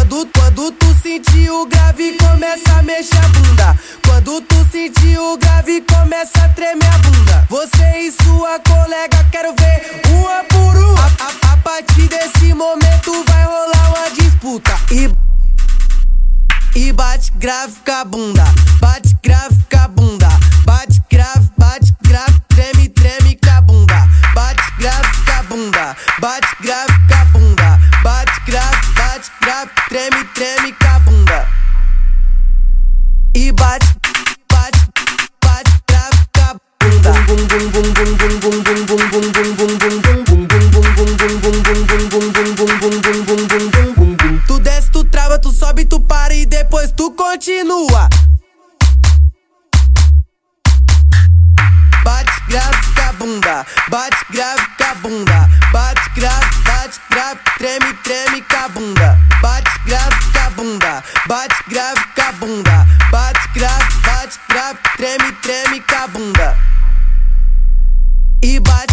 Quando tu sentir o grave, começa a mexer a bunda. Quando tu sentir o grave, começa a tremer a bunda. Você e sua colega, quero ver uma por uma. A partir desse momento vai rolar uma disputa. E bate grave com a bunda. Bate grave com a bunda. Bate grave, treme, treme com a bunda. Bate grave com a bunda. Bate grave com a bunda. Bate grave, treme, treme com a bunda. E bate grave com a bunda. Bum bum bum bum bum bum bum bum bum bum bum bum bum bum bum. Tu desce, tu trava, tu sobe, tu para e depois tu continua. Bate grave com a bunda, bate grave com a bunda. Bate grave, treme, treme com a bunda. Bate grave com a bunda, bate grave com a bunda. Bate grave, treme, treme com a bunda. E bate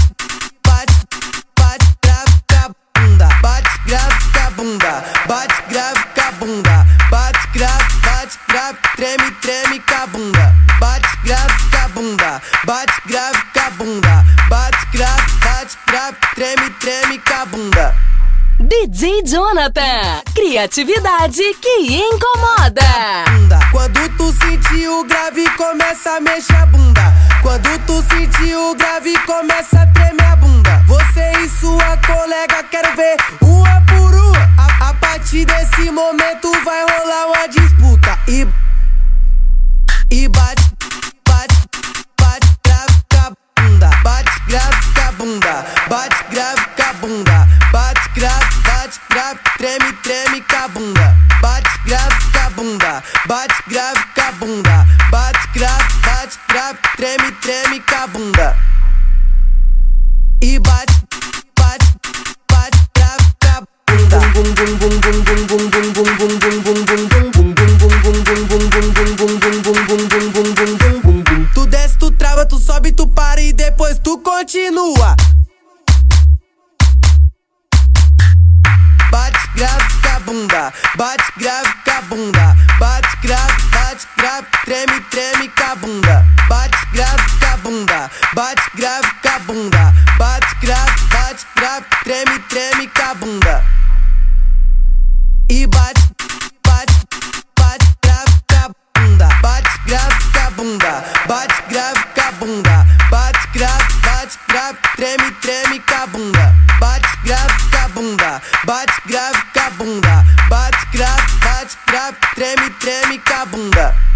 grave com a bunda. Bate grave com a bunda, bate grave com a bunda. Bate grave, treme, treme com a bunda. Bate grave com a bunda, bate grave com a bunda. Bate grave, treme, treme com a bunda. DJ Jonathan, criatividade que incomoda. Quando tu sentir o grave, começa a mexer a bunda. Quando tu sentir o grave, começa a tremer a bunda. Você e sua colega, quero ver uma por uma. A partir desse momento vai rolar uma disputa. E bate grave com a bunda. Bate grave com a bunda. Bate grave com a bunda. Bate grave, treme, treme com a bunda. Bate grave com a bunda. Bate grave com a bunda. Bate grave, treme, treme com a bunda. E bate grave com a bunda. Bum bum bum bum bum bum bum bum bum bum bum bum bum bum bum. Tu desce, tu trava, tu sobe, tu para e depois tu continua. Bate grave com a bunda, bate grave com a bunda. Bate grave, treme, treme com a bunda. Bate grave com a bunda, bate grave com a bunda. Bate grave, treme, treme com a bunda. E bate grave com a bunda. Bate grave com a bunda, bate grave com a bunda. Bate grave, treme, treme com a bunda. Bate grave com a bunda, bate grave com a bunda. Bate grave, treme, treme com a bunda.